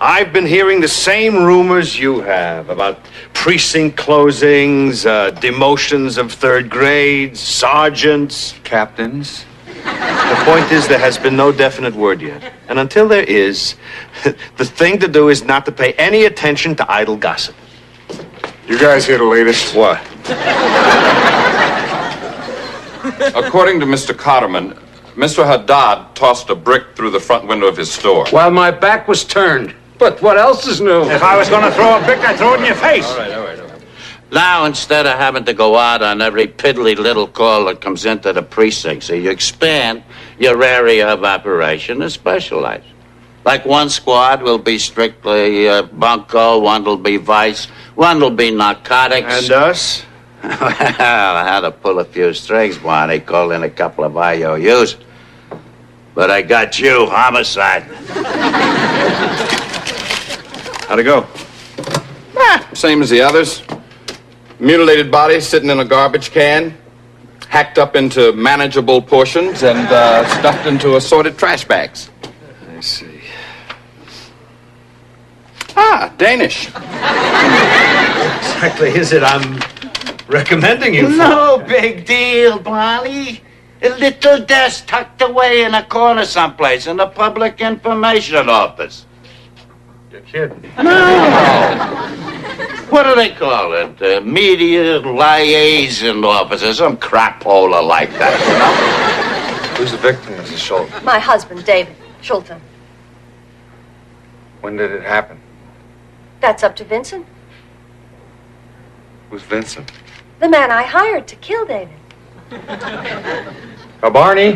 I've been hearing the same rumors you have about precinct closings, demotions of third grades, sergeants, captains. The point is there has been no definite word yet. And until there is, the thing to do is not to pay any attention to idle gossip. You guys hear the latest? What? According to Mr. Cotterman, Mr. Haddad tossed a brick through the front window of his store. While my back was turned. But what else is new? If I was going to throw a brick, I'd throw it in your face. All right. Now, instead of having to go out on every piddly little call that comes into the precinct, so you expand your area of operation and specialize. Like one squad will be strictly bunco, one will be vice, one will be narcotics. And us? Well, I had to pull a few strings, Barney, call in a couple of IOUs. But I got you, homicide. How'd it go? Same as the others. Mutilated bodies sitting in a garbage can, hacked up into manageable portions, and stuffed into assorted trash bags. I see. Danish. Exactly is it I'm recommending you for? No big deal, Barney. A little desk tucked away in a corner someplace in the public information office. You're kidding. No. What do they call it? Media liaison officer, some crapola like that, you know? Who's the victim, Mrs. Schultz? My husband, David Schulten. When did it happen? That's up to Vincent. Who's Vincent? The man I hired to kill David. Barney?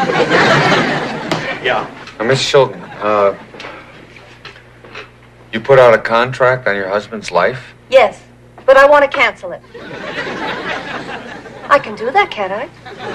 Yeah. Miss Schulten, you put out a contract on your husband's life? Yes, but I want to cancel it. I can do that, can't I?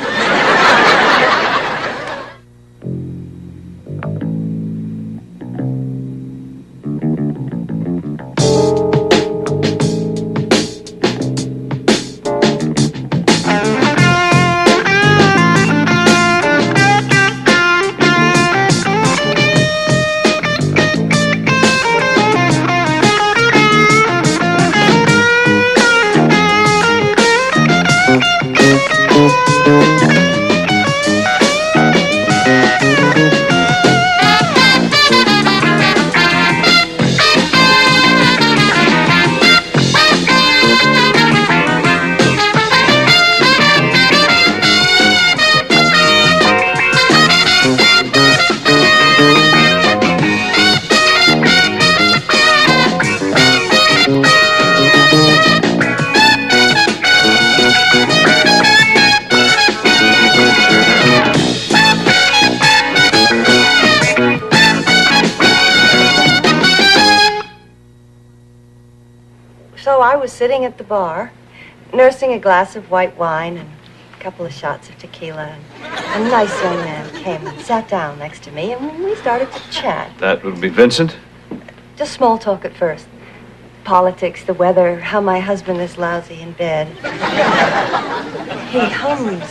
Sitting at the bar, nursing a glass of white wine and a couple of shots of tequila. And a nice young man came and sat down next to me, and we started to chat. That would be Vincent? Just small talk at first. Politics, the weather, how my husband is lousy in bed. He hums.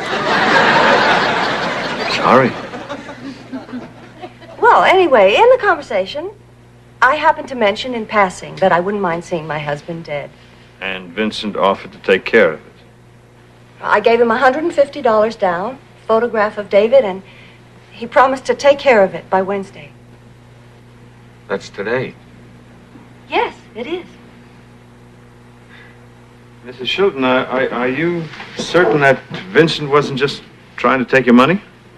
Sorry. Well, anyway, in the conversation, I happened to mention in passing that I wouldn't mind seeing my husband dead. And Vincent offered to take care of it. I gave him $150 down, photograph of David, and he promised to take care of it by Wednesday. That's today. Yes, it is. Mrs. Schulten, are you certain that Vincent wasn't just trying to take your money?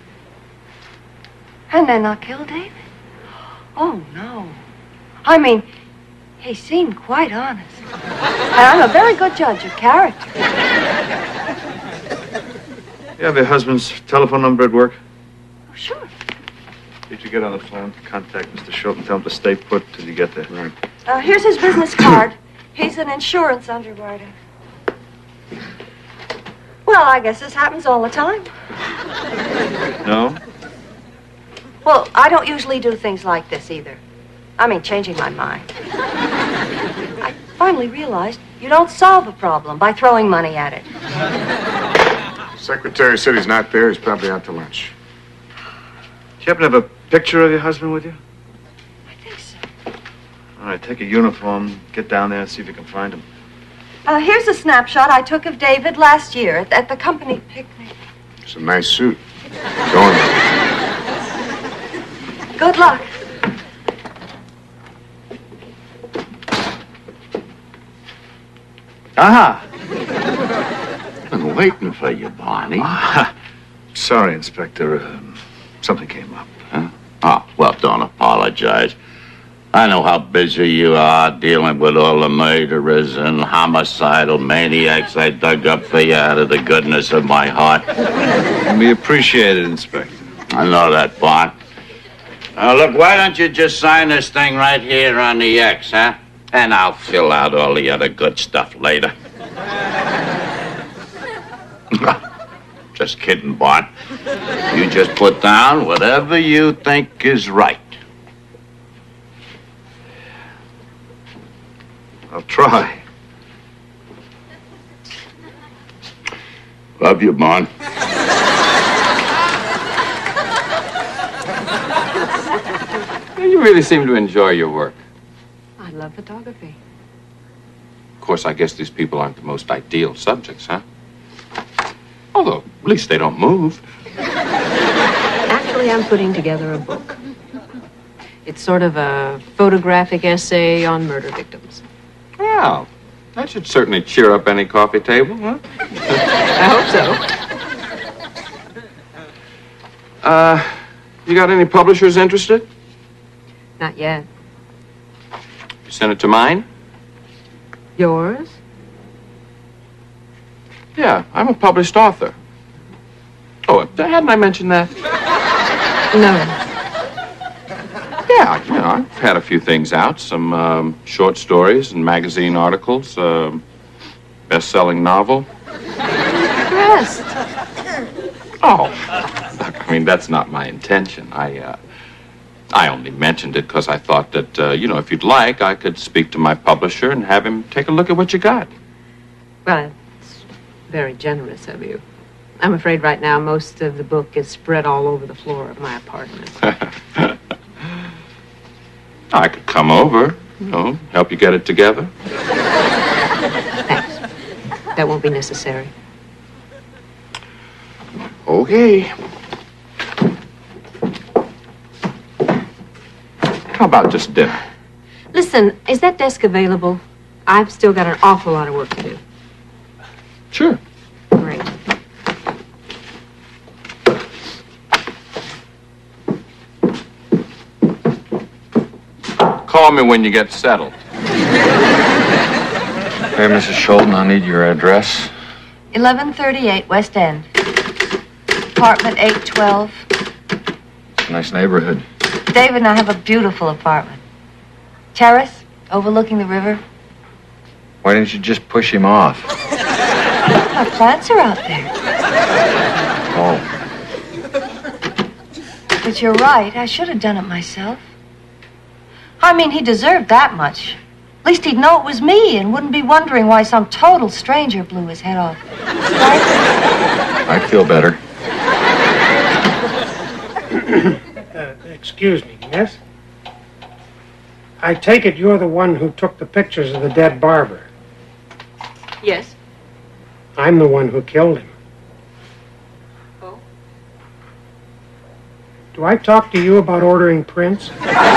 And then not kill David? Oh, no. I mean, he seemed quite honest. And I'm a very good judge of character. You have your husband's telephone number at work? Oh, sure. Did you get on the phone? Contact Mr. Schulten. Tell him to stay put till you get there. Right. Here's his business card. He's an insurance underwriter. Well, I guess this happens all the time. No? Well, I don't usually do things like this either. I mean, changing my mind. I finally realized you don't solve a problem by throwing money at it. Secretary said he's not there. He's probably out to lunch. Do you happen to have a picture of your husband with you? I think so. right, take a uniform, get down there and see if you can find him. Here's a snapshot I took of David last year at the company picnic. It's a nice suit. Go on. Good luck. Aha! Been waiting for you, Barney. Sorry, Inspector. Something came up. Huh? Oh, well, don't apologize. I know how busy you are dealing with all the murderers and homicidal maniacs I dug up for you out of the goodness of my heart. We appreciate it, Inspector. I know that, Bart. Look, why don't you just sign this thing right here on the X, huh? And I'll fill out all the other good stuff later. Just kidding, Bart. You just put down whatever you think is right. I'll try. Love you, Bart. You really seem to enjoy your work. I love photography. Of course, I guess these people aren't the most ideal subjects, huh? Although, at least they don't move. Actually, I'm putting together a book. It's sort of a photographic essay on murder victims. Well, that should certainly cheer up any coffee table, huh? I hope so. You got any publishers interested? Not yet. You send it to mine? Yours? Yeah, I'm a published author. Oh, hadn't I mentioned that? No. Yeah, you know, I've had a few things out. Some short stories and magazine articles, best-selling novel. Impressed. Oh, look, I mean, that's not my intention. I only mentioned it because I thought that, if you'd like, I could speak to my publisher and have him take a look at what you got. Well, it's very generous of you. I'm afraid right now most of the book is spread all over the floor of my apartment. I could come over, help you get it together. Thanks. That won't be necessary. Okay. How about just dinner? Listen, is that desk available? I've still got an awful lot of work to do. Sure. Great. Call me when you get settled. Hey, Mrs. Schulten, I need your address. 1138 West End. Apartment 812. It's a nice neighborhood. David and I have a beautiful apartment. Terrace, overlooking the river. Why didn't you just push him off? Our plants are out there. Oh. But you're right. I should have done it myself. I mean, he deserved that much. At least he'd know it was me and wouldn't be wondering why some total stranger blew his head off. Right? I'd feel better. Excuse me, yes? I take it you're the one who took the pictures of the dead barber. Yes? I'm the one who killed him. Oh? Do I talk to you about ordering prints?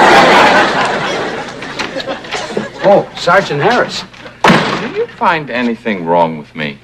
Oh, Sergeant Harris. Do you find anything wrong with me?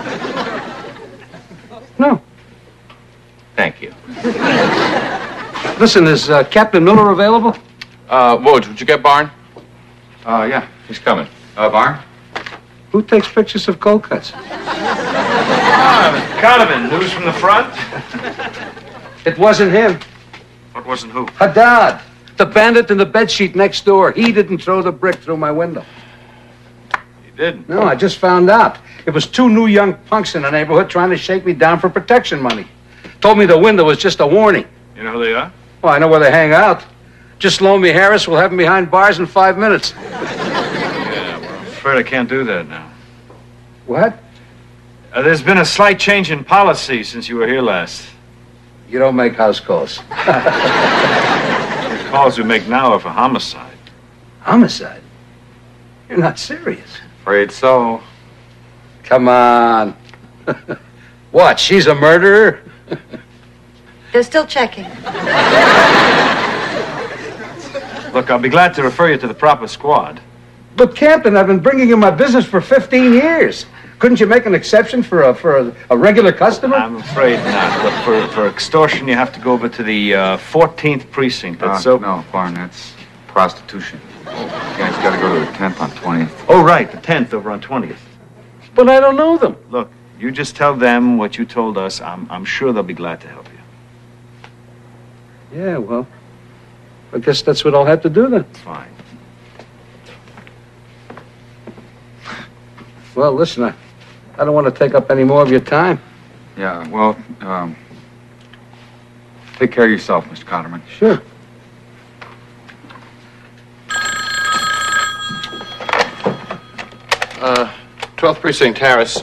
No. Thank you. Listen, is Captain Miller available? Woj, would you get Barn? Yeah, he's coming. Barn? Who takes pictures of cold cuts? Carnivan, news from the front? It wasn't him. What wasn't who? Haddad, the bandit in the bedsheet next door. He didn't throw the brick through my window. He didn't. No, I just found out. It was two new young punks in the neighborhood trying to shake me down for protection money. Told me the window was just a warning. You know who they are? Well, I know where they hang out. Just loan me Harris. We'll have him behind bars in 5 minutes. Yeah, well, I'm afraid I can't do that now. What? There's been a slight change in policy since you were here last. You don't make house calls. The calls we make now are for homicide. Homicide? You're not serious. Afraid so. Come on. What, she's a murderer? They're still checking. Look, I'll be glad to refer you to the proper squad. But, Captain, I've been bringing you my business for 15 years. Couldn't you make an exception for a regular customer? I'm afraid not. Look, for extortion, you have to go over to the 14th precinct. That's so... No, Barn, that's prostitution. You guys got to go to the 10th on 20th. Oh, right, the 10th over on 20th. But I don't know them. Look, you just tell them what you told us. I'm sure they'll be glad to help you. Yeah, well, I guess that's what I'll have to do then. Fine. Well, listen, I don't want to take up any more of your time. Yeah, well, take care of yourself, Mr. Cotterman. Sure. 12th Precinct, Harris.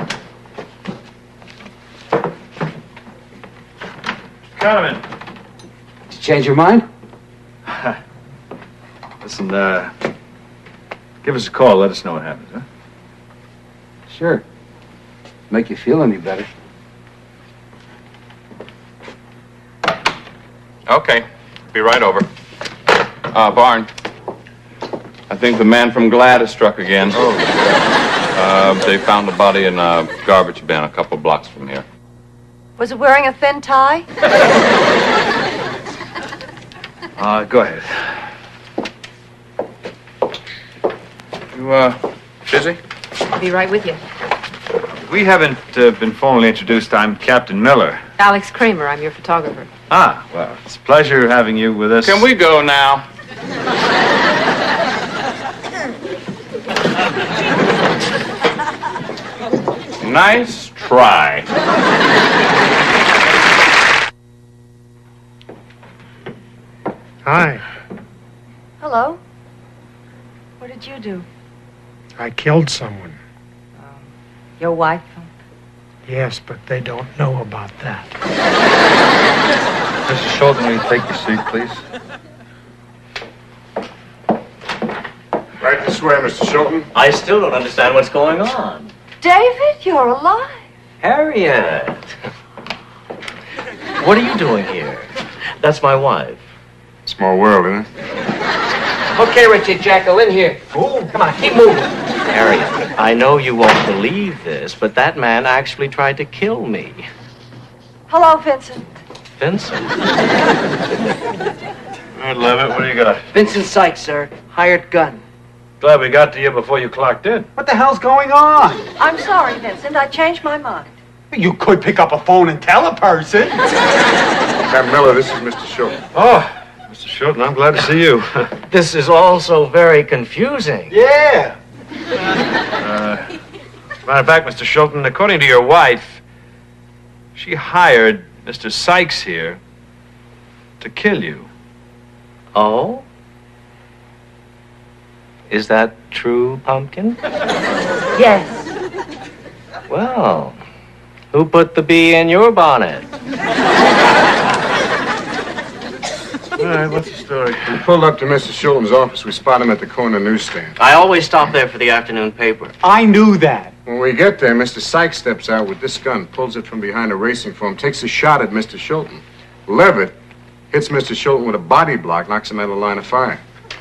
Cotterman. Did you change your mind? Listen, give us a call. Let us know what happens, huh? Sure. Make you feel any better. Okay. Be right over. Barn. I think the man from Glad has struck again. They found the body in a garbage bin a couple blocks from here. Was it wearing a thin tie? Go ahead. You, busy? I'll be right with you. We haven't been formally introduced. I'm Captain Miller. Alex Kramer, I'm your photographer. Ah, well, it's a pleasure having you with us. Can we go now? Nice try. Hi. Hello. What did you do? I killed someone. Your wife? Yes, but they don't know about that. Mr. Schulten, will you take your seat, please? Right this way, Mr. Schulten. I still don't understand what's going on. David, you're alive. Harriet! What are you doing here? That's my wife. Small world, isn't it? Okay, Richard Jekyll, in here. Ooh, come on, keep moving. Harriet, I know you won't believe this, but that man actually tried to kill me. Hello, Vincent. Vincent? All right, Levitt, what do you got? Vincent Sykes, sir. Hired gun. Glad we got to you before you clocked in. What the hell's going on? I'm sorry, Vincent. I changed my mind. You could pick up a phone and tell a person. Captain Miller, this is Mr. Schulten. Oh, Mr. Schulten, I'm glad to see you. This is all so very confusing. Yeah. Matter of fact, Mr. Schulten, according to your wife, she hired Mr. Sykes here to kill you. Oh? Is that true, Pumpkin? Yes. Well, who put the bee in your bonnet? All right, what's the story? We pulled up to Mr. Schulten's office. We spot him at the corner newsstand. I always stop there for the afternoon paper. I knew that. When we get there, Mr. Sykes steps out with this gun, pulls it from behind a racing form, takes a shot at Mr. Schulten. Levitt hits Mr. Schulten with a body block, knocks him out of the line of fire.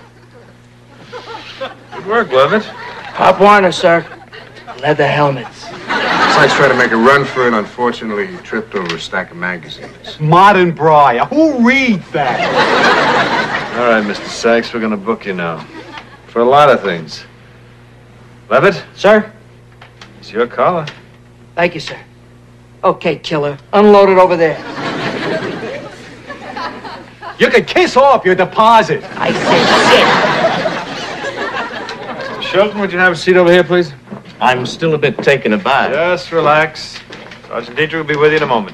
Good work, Levitt. Pop Warner, sir. Leather helmets. Sykes tried to make a run for it. Unfortunately, he tripped over a stack of magazines. Modern Briar. Who reads that? All right, Mr. Sykes, we're going to book you now. For a lot of things. Levitt, Sir? it's your collar. Thank you, sir. Okay, killer. Unload it over there. You can kiss off your deposit. I say Mr. Schulten, would you have a seat over here, please? I'm still a bit taken aback. Just relax. Sergeant Dietrich will be with you in a moment.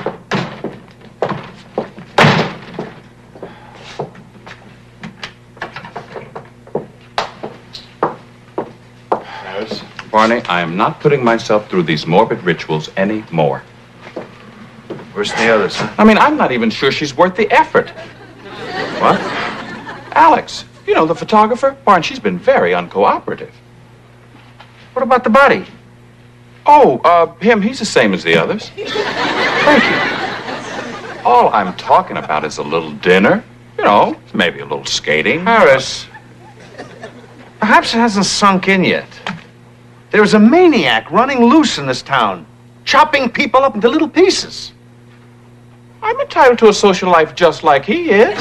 Harris? Barney, I am not putting myself through these morbid rituals anymore. Worse than the others, huh? I mean, I'm not even sure she's worth the effort. What? Alex, You know, the photographer? Barnes, she's been very uncooperative. What about the body? Oh, him, he's the same as the others. Thank you. All I'm talking about is a little dinner. You know, maybe a little skating. Harris, perhaps it hasn't sunk in yet. There's a maniac running loose in this town, chopping people up into little pieces. I'm entitled to a social life just like he is.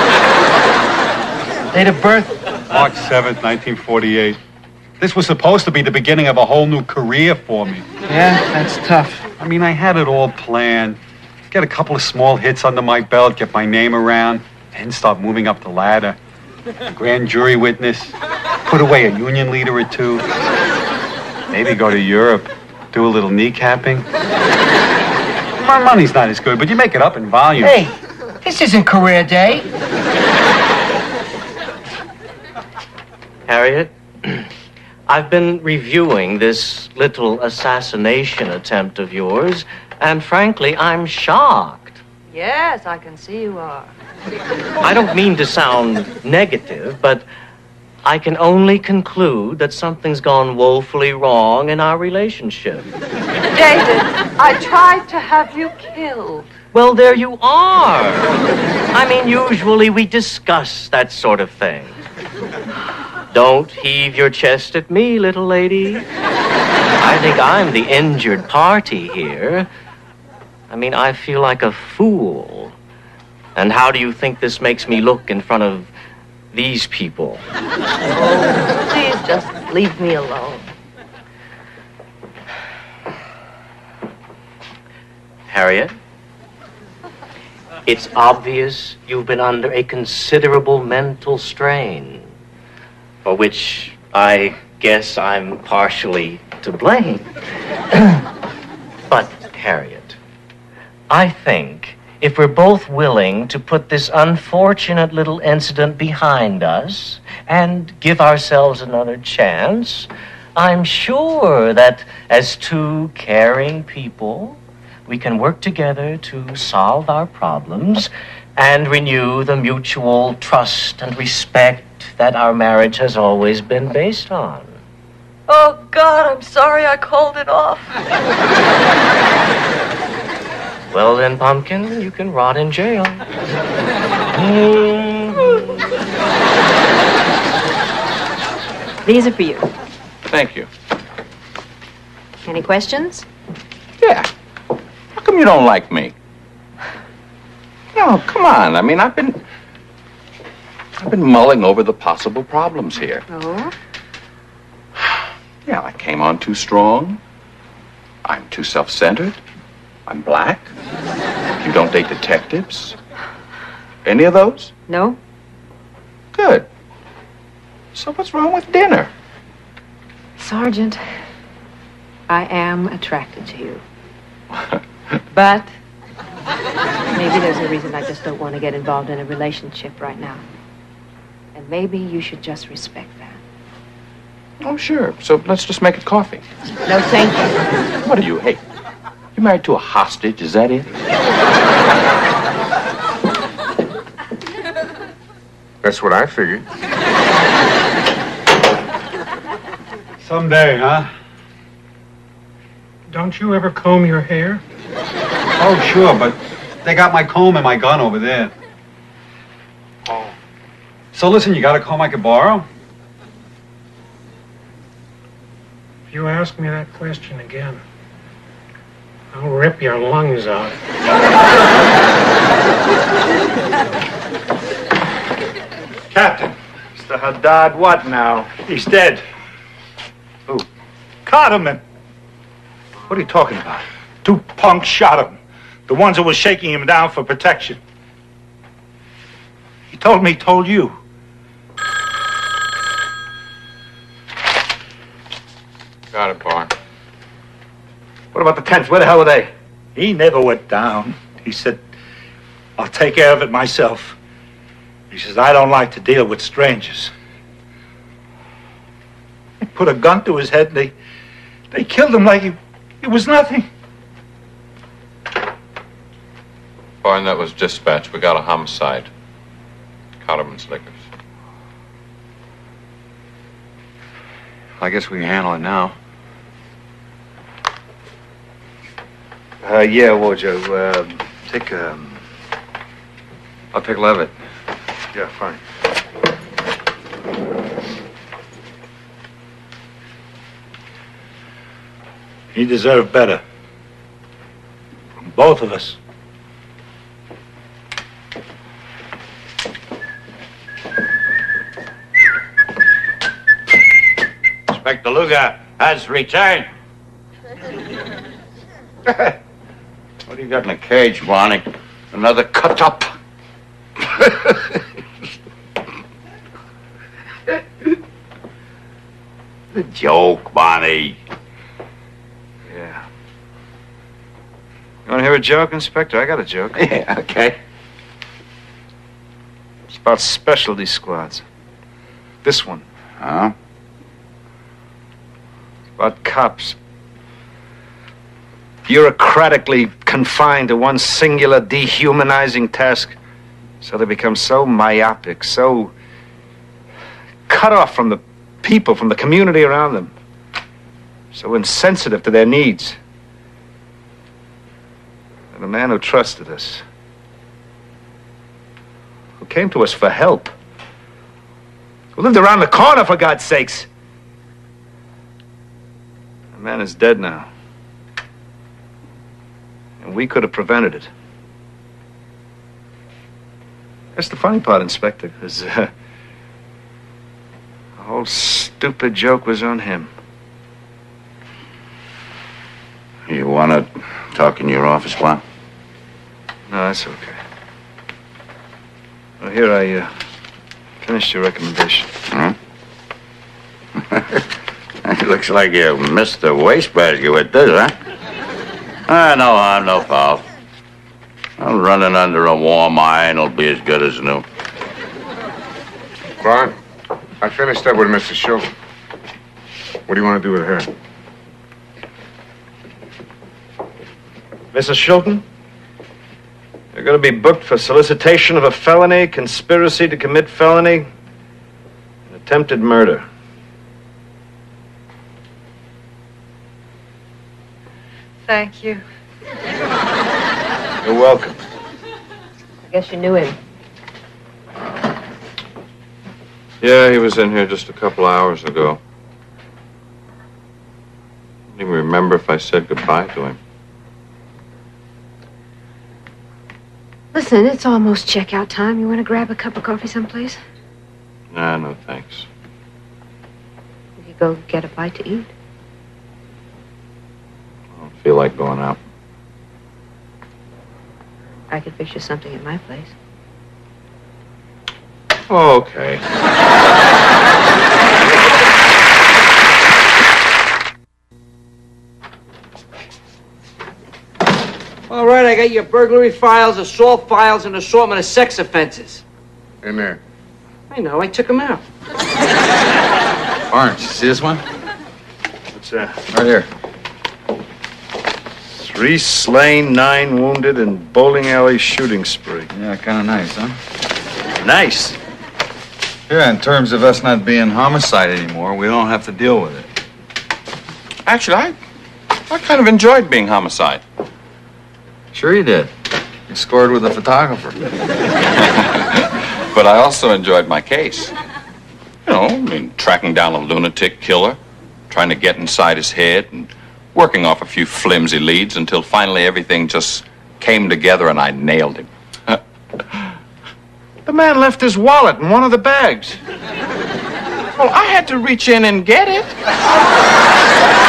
Date of birth? March 7th, 1948. This was supposed to be the beginning of a whole new career for me. Yeah, that's tough. I mean, I had it all planned. Get a couple of small hits under my belt, get my name around, then start moving up the ladder. Grand jury witness, put away a union leader or two. Maybe go to Europe, do a little kneecapping. My money's not as good, but you make it up in volume. Hey, this isn't career day. Harriet, I've been reviewing this little assassination attempt of yours, and frankly, I'm shocked. Yes, I can see you are. I don't mean to sound negative, but I can only conclude that something's gone woefully wrong in our relationship. David, I tried to have you killed. Well, there you are. I mean, usually we discuss that sort of thing. Don't heave your chest at me, little lady. I think I'm the injured party here. I mean, I feel like a fool. And how do you think this makes me look in front of these people? Oh, please just leave me alone. Harriet, it's obvious you've been under a considerable mental strain, for which I guess I'm partially to blame. But, Harriet, I think if we're both willing to put this unfortunate little incident behind us and give ourselves another chance, I'm sure that as two caring people, we can work together to solve our problems and renew the mutual trust and respect that our marriage has always been based on. Oh, God, I'm sorry I called it off. Well then, Pumpkin, you can rot in jail. These are for you. Thank you. Any questions? Yeah. How come you don't like me? No, come on. I mean, I've been mulling over the possible problems here. Oh? Yeah, I came on too strong. I'm too self-centered. I'm black. You don't date detectives. Any of those? No. Good. So what's wrong with dinner? Sergeant, I am attracted to you. But maybe there's a reason I just don't want to get involved in a relationship right now. And maybe you should just respect that. Oh, sure. So let's just make it coffee. No, thank you. What are you, hey? You married to a hostage, is that it? That's what I figured. Someday, huh? Don't you ever comb your hair? Oh, sure, but they got my comb and my gun over there. Oh. So listen, you got a comb I could borrow? If you ask me that question again, I'll rip your lungs out. Captain. Mr. Haddad, what now? He's dead. Who? Cotterman. What are you talking about? 2 punks shot him. The ones that was shaking him down for protection. He told me he told you. Got it, Barn. What about the tents? Where the hell are they? He never went down. He said, I'll take care of it myself. He says, I don't like to deal with strangers. They put a gun to his head and they killed him like he was nothing. Barn, that was dispatch. We got a homicide. Cotterman's Liquors. I guess we can handle it now. Yeah, Wojo. I'll take Levitt. Yeah, fine. He deserved better. From both of us. Inspector Luger has returned. What do you got in the cage, Barney? Another cut up. The joke, Barney. Yeah. You want to hear a joke, Inspector? I got a joke. Yeah, okay. It's about specialty squads. This one. Huh? About cops. Bureaucratically confined to one singular dehumanizing task. So they become so myopic, so cut off from the people, from the community around them. So insensitive to their needs. And the man who trusted us, who came to us for help, who lived around the corner, for God's sakes. The man is dead now. And we could have prevented it. That's the funny part, Inspector, because the whole stupid joke was on him. You want to talk in your office, Juan? No, that's okay. Well, here, I finished your recommendation. Huh? It looks like you missed the wastebasket with this, huh? No harm, no foul. I'm running under a warm iron will be as good as new. Clark, I finished up with Mrs. Schultz. What do you want to do with her? Mrs. Shilton, you're going to be booked for solicitation of a felony, conspiracy to commit felony, and attempted murder. Thank you. You're welcome. I guess you knew him. Yeah, he was in here just a couple hours ago. I don't even remember if I said goodbye to him. Listen, it's almost checkout time. You want to grab a cup of coffee someplace? Nah, no thanks. We could go get a bite to eat. I don't feel like going out. I could fix you something at my place. Okay. All right, I got your burglary files, assault files, and assortment of sex offenses. In there. I know, I took them out. Orange, see this one? What's that? Right here. 3 slain, 9 wounded, and bowling alley shooting spree. Yeah, kind of nice, huh? Nice. Yeah, in terms of us not being homicide anymore, we don't have to deal with it. Actually, I kind of enjoyed being homicide. Sure you did. You scored with a photographer. But I also enjoyed my case. You know, I mean, tracking down a lunatic killer, trying to get inside his head, and working off a few flimsy leads until finally everything just came together and I nailed him. The man left his wallet in one of the bags. Well, I had to reach in and get it.